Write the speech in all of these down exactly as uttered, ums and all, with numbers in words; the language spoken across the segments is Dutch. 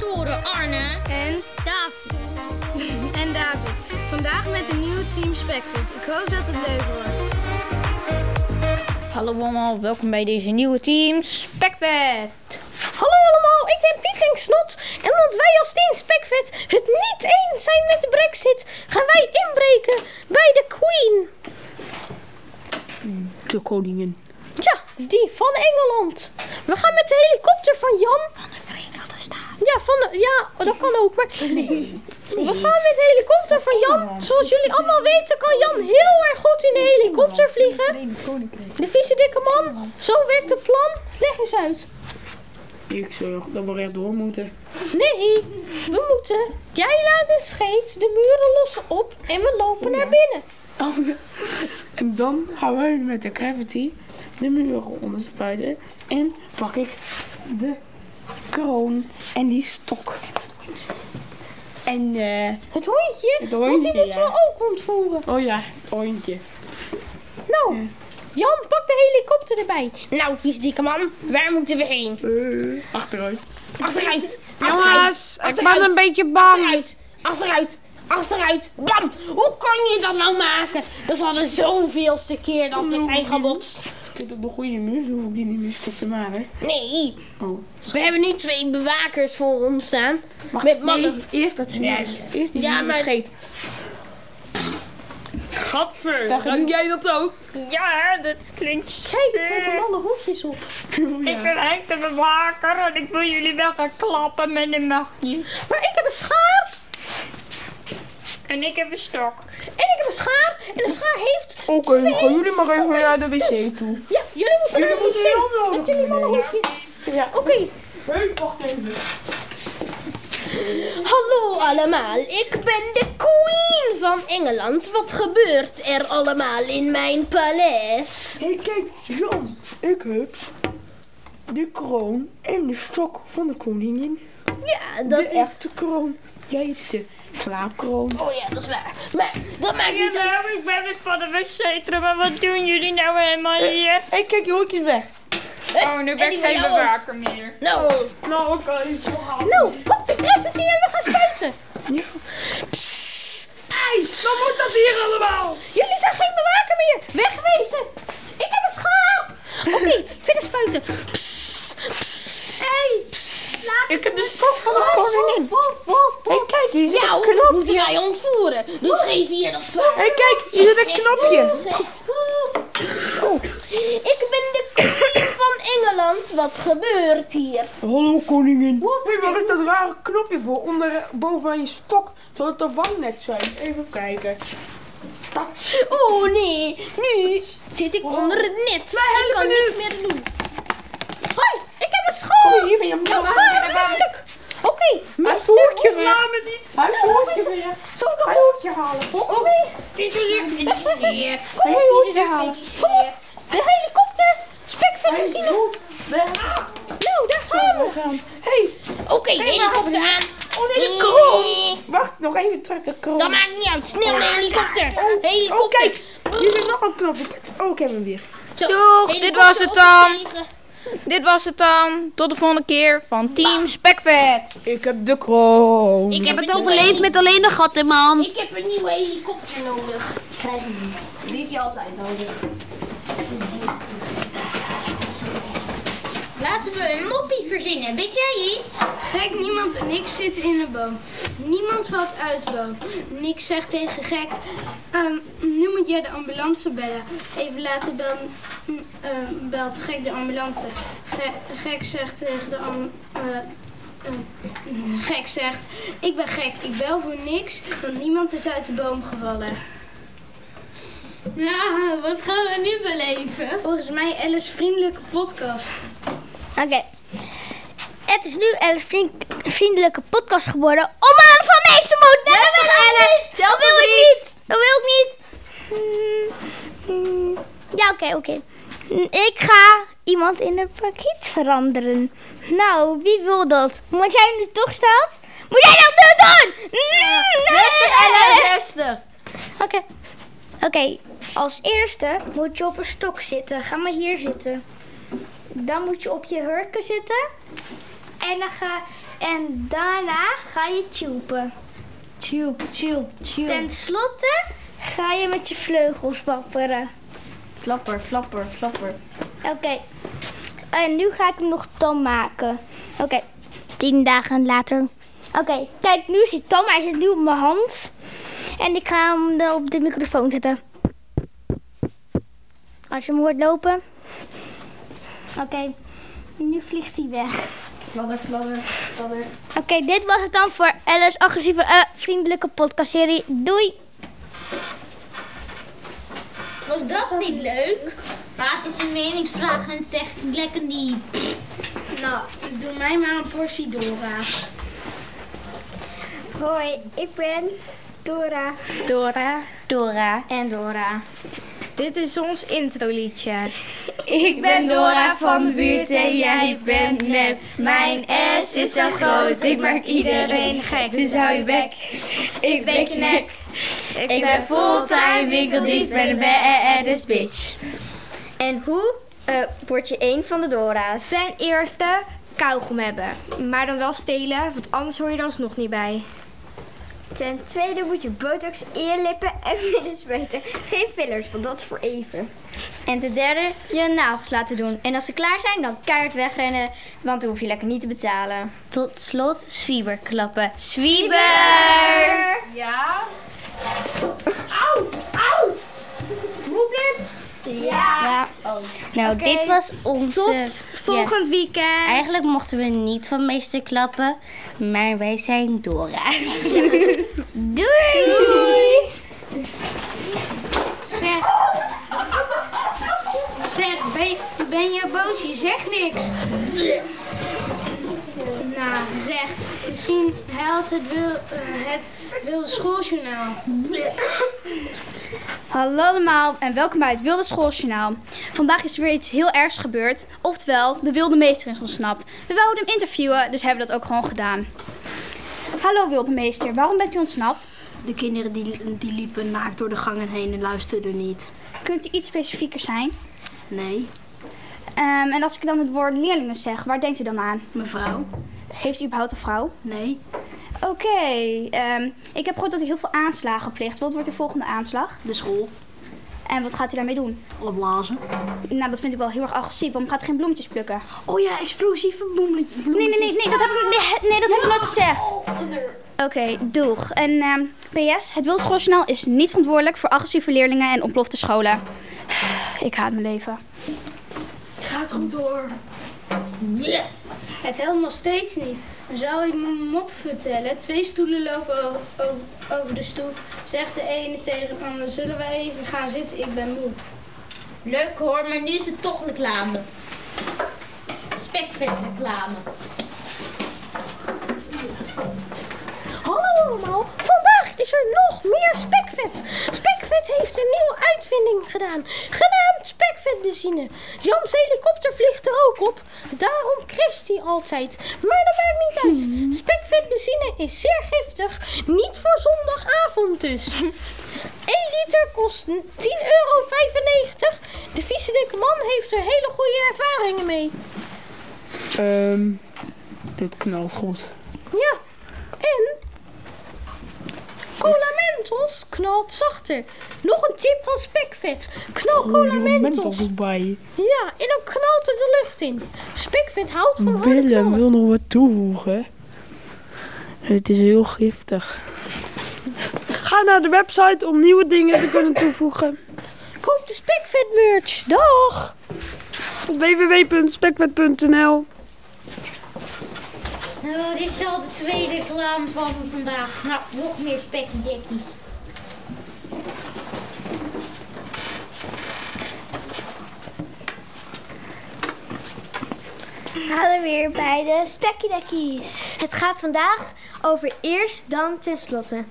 presentatoren Arne en David. en David. Vandaag met een nieuw Team Spekfit. Ik hoop dat het leuk wordt. Hallo allemaal, welkom bij deze nieuwe Team Spekfit. Hallo allemaal, ik ben Piet Snot. En omdat wij als Team Spekfit het niet eens zijn met de Brexit, gaan wij inbreken bij de Queen. De koningin. Ja, die van Engeland. We gaan met de helikopter van Jan. Van de Verenigde Staten. Ja, van de, ja, dat kan ook. Maar nee. We gaan met de helikopter van Jan. Zoals jullie allemaal weten kan Jan heel erg goed in de helikopter vliegen. De vieze dikke man. Zo werkt het plan. Leg eens uit. Ik zorg dat we rechtdoor moeten. Nee, we moeten. Jij laat de scheet de muren lossen op en we lopen naar binnen. Oh, ja. En dan gaan we met de gravity de muren onderspuiten. En pak ik de kroon en die stok. En eh... Het hondje, Het hondje, moet hij dat ja. wel ook ontvoeren? oh ja, het hondje. Nou, Ja. Jan, pak de helikopter erbij. Nou, vies dikke man, waar moeten we heen? Uh, achteruit. Achteruit. Jongens, Achteruit. ik ben een beetje bang. Achteruit. Achteruit. Achteruit. Bam. Hoe kan je dat nou maken? Dat is al de zoveelste keer dat we zijn gebotst. Dit op de goede muur, zo hoef ik die niet meer stuk te maken. Nee. Oh. We hebben nu twee bewakers voor ons staan. Mag, Met mannen. nee, eerst dat zuur. Ja. Eerst die Ja, zuur maar- scheet. Gadver, Dag, ruik jij dat ook? Ja, dat klinkt Kijk, er zijn alle hoedjes op. Oh, Ik ben echt een bewaker en ik wil jullie wel gaan klappen met een machtje. Maar ik heb een schaar. En ik heb een stok. En ik heb een schaar. En de schaar heeft Oké, twee... dan gaan jullie maar even naar de wc toe. Ja, jullie moeten naar de moeten heel wc. Met jullie mannen hoedjes. Ja. Oké. Hey, wacht even. Hallo allemaal, ik ben de Queen van Engeland. Wat gebeurt er allemaal in mijn paleis? Hé, hey, kijk, Jan. Ik heb de kroon en de stok van de koningin. Ja, De dat is... echte kroon. Jij hebt de slaapkroon. Oh ja, dat is waar. Maar dat maakt niet uit. Nou, ik ben weer van de wc terug, maar wat doen jullie nou helemaal hier? Hé, hey, kijk, je hoekjes weg. Oh, nu en ben die ik van geen jou ook. bewaker meer. Nou, Nou, oké. Okay. nou, pak de gravity en we gaan spuiten. Ja. Dan moet dat hier allemaal. Jullie zijn geen bewaker meer. Wegwezen. Ik heb een schaar. Oké, verder spuiten. Psst, psst. Hey, psst. Laat Ik heb de stok van de koningin. Wof, wof, Hé, hey, wof. kijk, hier zit een Jou knopje. moet jij ontvoeren. Dus geef hier dat zwaard. Hé, hey, kijk, hier zit een knopje. Oh. Ik ben de koning van Engeland. Wat gebeurt hier? Hallo koningin. Hé, waar is dat rare knopje voor? Onder, bovenaan je stok. Zal het een vangnet zijn? Even kijken. Dat. Oh nee, nu zit ik onder het net. Ik kan nu. niks meer doen. Hoi, ik heb een Kom schaar. eens hier ben je hem Een schaar en een stuk. Oké, Hij mijn heeft een hoekje stuk. weer. Hij heeft een hoekje weer. Zal ik Hij een hoekje halen. Oh nee. Dit is hier. Dit is hier. Hij heeft een hoekje halen. Kom op, de helikopter. Spekvet Hij is hier is nog. goed. Daar. Nou, daar gaan we. gaan. Hé, Oké, helikopter aan. oh nee, de kroon. Wacht, nog even terug, de kroon. Dat maakt niet uit. Snel de helikopter. Oh, Helikopter. kijk. Hier zit nog een knopje. Oh, ik heb hem weer. Zo, Doeg, dit helikopter was het op dan. de tegen. Dit was het dan. Tot de volgende keer van Team Spekvet. Ik heb de kroon. Ik heb het Overleefd met alleen een gat in mijn hand. Ik heb een nieuwe helikopter nodig. Krijg je niet. Die heb je altijd nodig. Laten we een moppie verzinnen. Weet jij iets? Gek, niemand en ik zitten in een boom. Niemand valt uit de boom. Nick zegt tegen Gek, ehm, nu moet jij de ambulance bellen. Even later bel, ehm, belt Gek de ambulance. Ge- Gek zegt tegen de am, eh, eh, Gek zegt, ik ben gek, ik bel voor niks, want niemand is uit de boom gevallen. Nou, wat gaan we nu beleven? Volgens mij Alice vriendelijke podcast. Oké. Het is nu een vriend- vriendelijke podcast geworden. Omwille van meestermoed. Nee, dat wil ik niet. Dat wil ik niet. Dat wil ik niet. Mm, mm. Ja, oké, oké. Mm, Ik ga iemand in de parkiet veranderen. Nou, wie wil dat? Want jij nu toch staat? Moet jij dat nu doen? Mm, Rustig, Ella, rustig. Oké. Oké, als eerste moet je op een stok zitten. Ga maar hier zitten. Dan moet je op je hurken zitten. En, dan ga, en daarna ga je tjoepen. Tjoep, tjoep, tjoep. Ten slotte ga je met je vleugels wapperen. Flapper, flapper, flapper. Oké. Okay. En nu ga ik hem nog tam maken. Oké. Okay. Tien dagen later. Oké, okay. Kijk, nu is hij tam. Hij zit nu op mijn hand. En ik ga hem er op de microfoon zetten. Als je hem hoort lopen. Oké. Okay. Nu vliegt hij weg. Fladder, fladder, fladder. Oké, okay, dit was het dan voor Alice agressieve uh, vriendelijke podcastserie. Doei! Was dat niet leuk? Ja, het is een meningsvraag en het is echt lekker niet. Nou, doe mij maar een portie Dora's. Hoi, ik ben Dora. Dora. Dora. En Dora. Dit is ons introliedje. Ik ben Dora van de buurt en jij bent nep. Mijn S is zo groot, ik maak iedereen gek. Dus hou je bek, ik breek je nek. Ik ben fulltime winkeldief, ben een badass bitch. En hoe uh, word je een van de Dora's? Ten eerste kauwgom hebben. Maar dan wel stelen, want anders hoor je er alsnog niet bij. Ten tweede moet je botox in je lippen en midden smeten. Geen fillers, want dat is voor even. En ten derde, je nagels laten doen. En als ze klaar zijn, dan keihard wegrennen, want dan hoef je lekker niet te betalen. Tot slot, zwieber klappen. Zwieber! Ja? Auw, auw! Voelt dit? Ja. ja. Oh. Nou, Okay. dit was onze... Tot volgend ja. weekend. Eigenlijk mochten we niet van meester klappen, maar wij zijn Dora's. Doei! Doei! Zeg. Zeg, ben, ben je boos? Je zegt niks. Nou, zeg. Misschien helpt het, wil, uh, het Wilde Schooljournaal. Hallo allemaal en welkom bij het Wilde Schooljournaal. Vandaag is er weer iets heel ergs gebeurd. Oftewel, de wilde meester is ontsnapt. We wilden hem interviewen, dus hebben we dat ook gewoon gedaan. Hallo wilde meester, waarom bent u ontsnapt? De kinderen die, die liepen naakt door de gangen heen en luisterden niet. Kunt u iets specifieker zijn? Nee, Um, en als ik dan het woord leerlingen zeg, waar denkt u dan aan? mevrouw. Heeft u überhaupt een vrouw? Nee, Oké, okay, um, ik heb gehoord dat u heel veel aanslagen pleegt. Wat wordt de volgende aanslag? de school. En wat gaat u daarmee doen? Opblazen. Nou, dat vind ik wel heel erg agressief. Waarom gaat u geen bloemetjes plukken? Oh ja, explosieve bloemetjes. Nee, nee, nee, nee, dat heb ik, nee, nee, dat heb ik nooit gezegd. Oké, okay, doeg. En um, P S, het Wilde Schooljournaal is niet verantwoordelijk voor agressieve leerlingen en ontplofte scholen. Ik haat mijn leven. Gaat goed hoor. Yeah. Het helpt nog steeds niet. Zou ik mijn mop vertellen? Twee stoelen lopen over, over, over de stoep. Zegt de ene tegen de ander, zullen we even gaan zitten? Ik ben moe. Leuk hoor, maar nu is het toch reclame. Spekvet reclame. Hallo allemaal, vandaag is er nog meer spekvet. Spekvet heeft een nieuwe uitvinding gedaan, genaamd spekvetbenzine. Jans helikopter vliegt er ook op, daarom crasht hij altijd. Maar dat maakt niet uit, spekvetbenzine is zeer giftig, niet voor zondagavond dus. één liter kost tien euro vijfennegentig. De vieze dikke man heeft er hele goede ervaringen mee. Um, dit knalt goed. Ja, en Cola Mentos knalt zachter. Nog een tip van Spekvet. Knal Cola Mentos. Erbij. Ja, en dan knalt er de lucht in. Spekvet houdt van harde Willem knallen. wil nog wat toevoegen. Het is heel giftig. Ga naar de website om nieuwe dingen te kunnen toevoegen. Koop de Spekvet merch. Dag! w w w punt spekvet punt n l. Nou, dit is al de tweede reclame van vandaag. Nou, nog meer spekkiedekkies. Hallo weer bij de Spekkiedekkies. Het gaat vandaag over eerst, dan, tenslotte.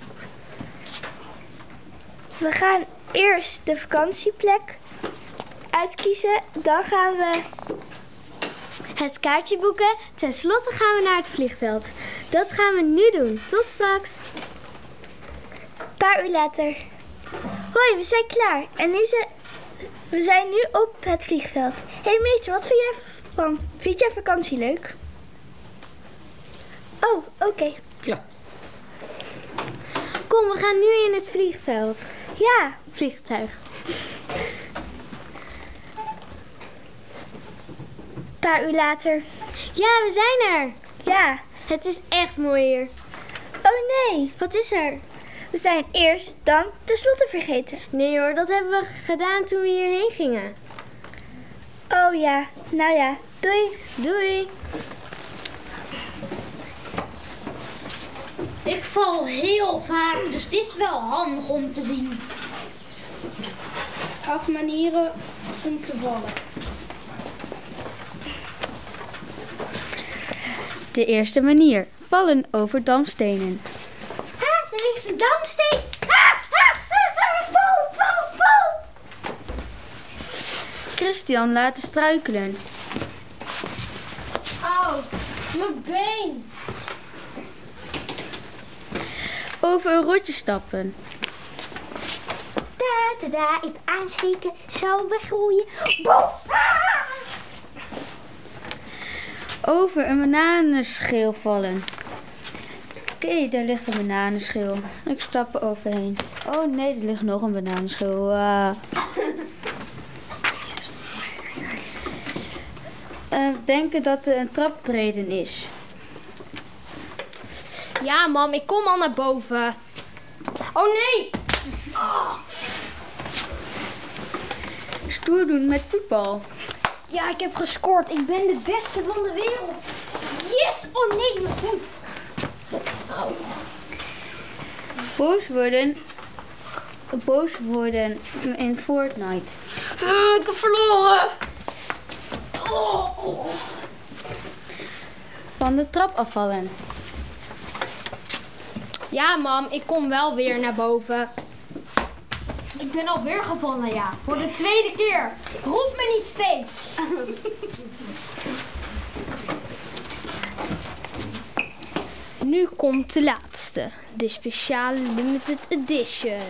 We gaan eerst de vakantieplek uitkiezen. Dan gaan we het kaartje boeken. Ten slotte gaan we naar het vliegveld. Dat gaan we nu doen. Tot straks. Een paar uur later. Hoi, we zijn klaar. En nu zijn we zijn nu op het vliegveld. Hé hey meester, wat vind jij van? Vind jij vakantie leuk? Oh, oké. Okay. Ja. Kom, we gaan nu in het vliegveld. Ja, vliegtuig. Een paar uur later. Ja, we zijn er. Ja. Het is echt mooi hier. Oh nee. Wat is er? We zijn eerst dan tenslotte vergeten. Nee hoor, dat hebben we gedaan toen we hierheen gingen. Oh ja, nou ja. Doei. Doei. Ik val heel vaak, dus dit is wel handig om te zien. Acht manieren om te vallen. De eerste manier. Vallen over damstenen. Ah, er ligt een damsteen. Ah, ah, ah, ah, val, val, val. Christian laten struikelen. Auw, mijn been. Over een rotje stappen. Da, da, da, even aansteken, zo wegroeien. Bof. Ah. Over een bananenschil vallen. Oké, okay, daar ligt een bananenschil. Ik stap er overheen. Oh nee, er ligt nog een bananenschil. Uh. Uh, denken dat er een traptreden is. Ja, mam, ik kom al naar boven. Oh nee! Oh. Stoer doen met voetbal. Ja, ik heb gescoord. Ik ben de beste van de wereld. Yes! Oh nee, mijn voet. Au. Boos worden. Boos worden in Fortnite. Uh, ik heb verloren. Oh, oh. Van de trap afvallen. Ja, mam, ik kom wel weer naar boven. Ik ben alweer gevallen, ja. Voor de tweede keer. Roep me niet steeds. Nu komt de laatste. De speciale limited edition.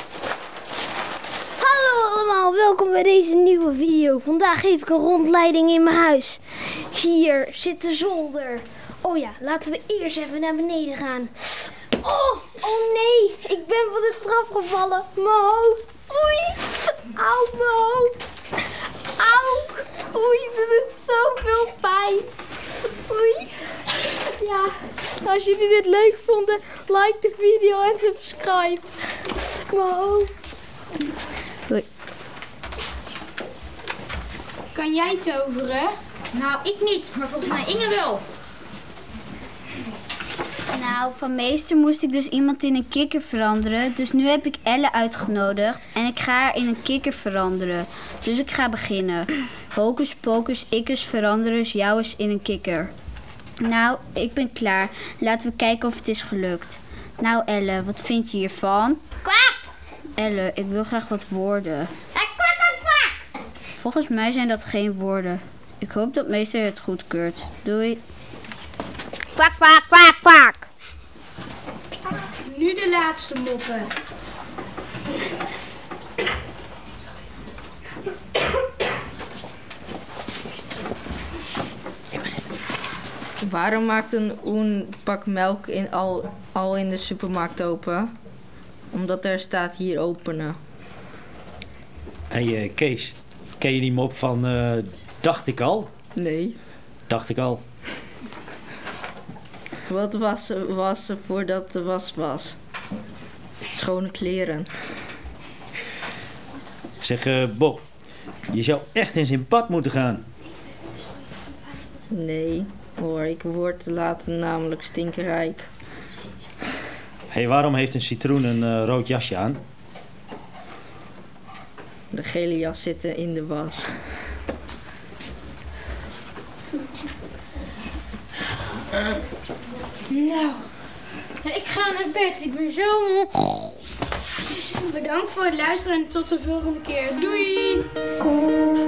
Hallo allemaal, welkom bij deze nieuwe video. Vandaag geef ik een rondleiding in mijn huis. Hier zit de zolder. Oh ja, laten we eerst even naar beneden gaan. Oh, oh nee, ik ben van de trap gevallen. Mijn hoofd. Oei, auw, mijn hoofd. Auw, oei, dit is zoveel pijn. Oei. Ja, als jullie dit leuk vonden, like de video en subscribe. Mijn hoofd. Oei. Kan jij toveren? Nou, ik niet, maar volgens mij Inge wel. Nou, van meester moest ik dus iemand in een kikker veranderen. Dus nu heb ik Elle uitgenodigd en ik ga haar in een kikker veranderen. Dus ik ga beginnen. Hocus pocus, ikkus veranderen, jou is in een kikker. Nou, ik ben klaar. Laten we kijken of het is gelukt. Nou Elle, wat vind je hiervan? Kwak! Elle, ik wil graag wat woorden. Kwak, kwak, kwak! Volgens mij zijn dat geen woorden. Ik hoop dat meester het goedkeurt. Doei. Kwak, kwak, kwak, kwak. Nu de laatste moppen. Waarom maakt een een pak melk in al, al in de supermarkt open? Omdat er staat hier openen. Hé hey, uh, Kees, ken je die mop van uh, dacht ik al? Nee. Dacht ik al. Wat was was voordat de was was? Schone kleren. Zeg uh, Bob, je zou echt eens in bad moeten gaan. Nee hoor, ik word later namelijk stinkerrijk. Hé, hey, waarom heeft een citroen een uh, rood jasje aan? De gele jas zit in de was. Nou, ik ga naar bed. Ik ben zo moe. Bedankt voor het luisteren en tot de volgende keer. Doei!